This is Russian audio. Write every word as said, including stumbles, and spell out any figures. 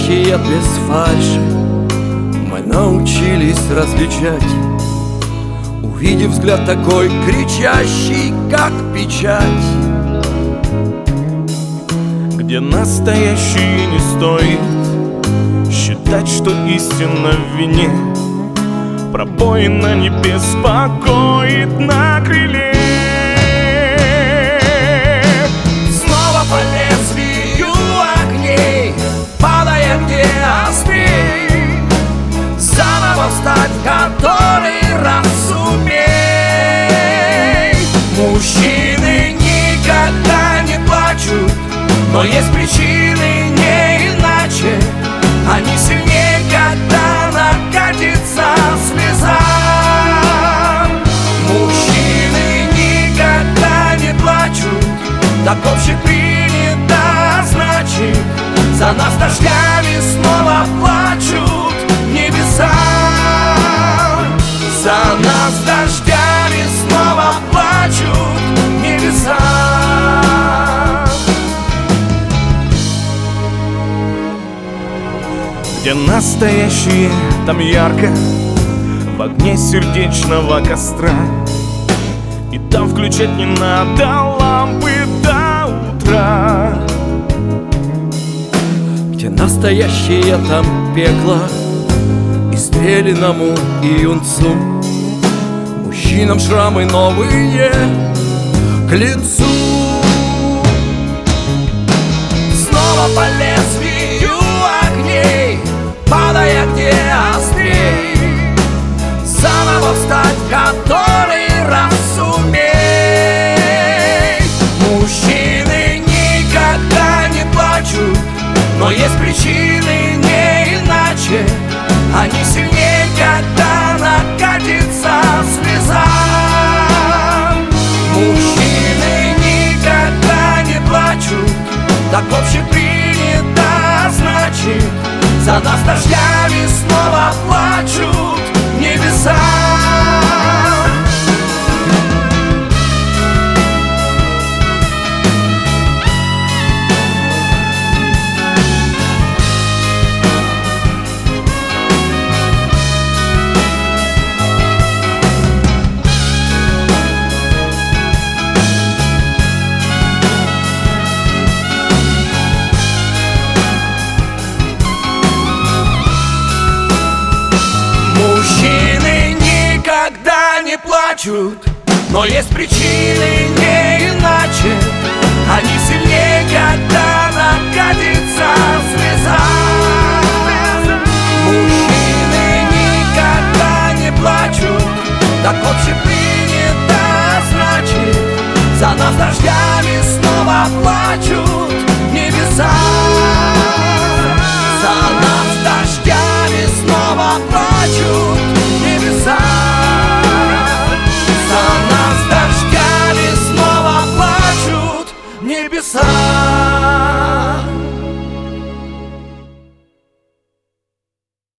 настоящее без фальши мы научились различать, увидев взгляд такой кричащий, как печать. Где настоящее не стоит считать, что истина в вине, пробоина не беспокоит на крыле. Снова по лезвию огней, падая где острей, заново встать, который раз сумей. Мужчины никогда не плачут, но есть причины не иначе. Они сильнее, когда накатится слеза. Мужчины никогда не плачут, так общепринято, значит, за нас дождями снова плачут небеса. За нас дождями снова плачут небеса. Где настоящее, там ярко, в огне сердечного костра. И там включать не надо лампы до утра. Где настоящее, там пекло, и стрелянному и юнцу, мужчинам шрамы новые к лицу. Снова по лезвию огней, падая где острей, заново встать, который раз сумей. Мужчины никогда не плачут, но есть причины не иначе. Они сильнее, когда накатится слеза. Мужчины никогда не плачут, так общепринято, значит, за нас дождями снова плачут небеса. Мужчины никогда не плачут, но есть причины не иначе. Они сильнее, когда накатит